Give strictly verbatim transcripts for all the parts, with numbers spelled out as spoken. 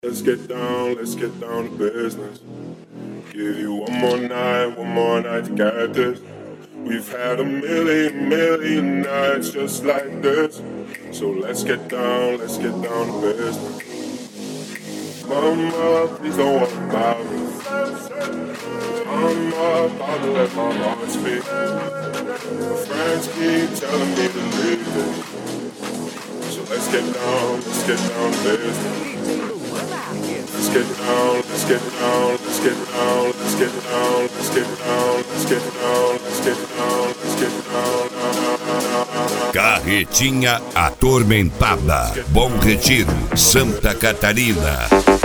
Let's get down, let's get down to business. Give you one more night, one more night to get this. We've had a million, million nights just like this. So let's get down, let's get down to business. Mama, please don't worry about me. I'm about to let my heart speak. My friends keep telling me to leave it. So let's get down, let's get down to business. Let's get down, let's get down, let's get down, let's get down, let's get down, let's get down, let's get down, let's get down. Carretinha Atormentada, Bom Retiro, Santa Catarina.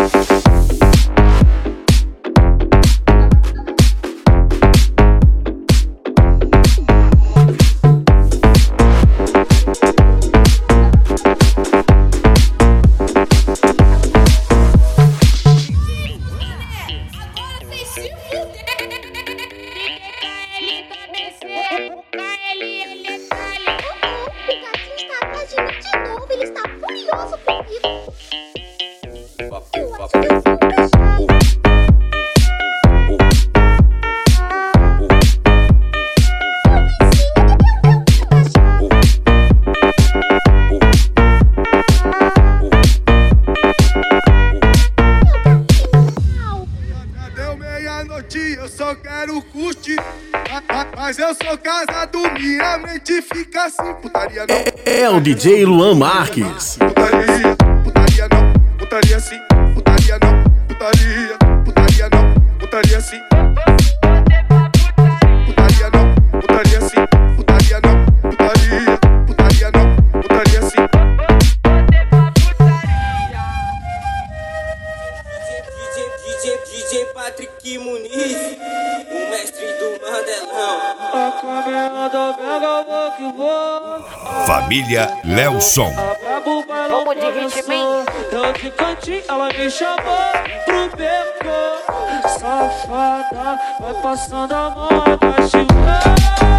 Eu só quero curtir, mas eu sou casado, minha mente fica assim, putaria não. É, é o D J Luan Marques. Putaria, putaria não, putaria sim, putaria não, putaria, putaria não, putaria sim. Putaria não, putaria sim, putaria não, putaria, putaria não, putaria sim. D J, D J Patrick Muniz, o mestre do Mandelão. Família Lelson. Vamos de ritmo. Eu de cantinho, ela me chamou pro beco. Safada, vai passando a mão, abaixo.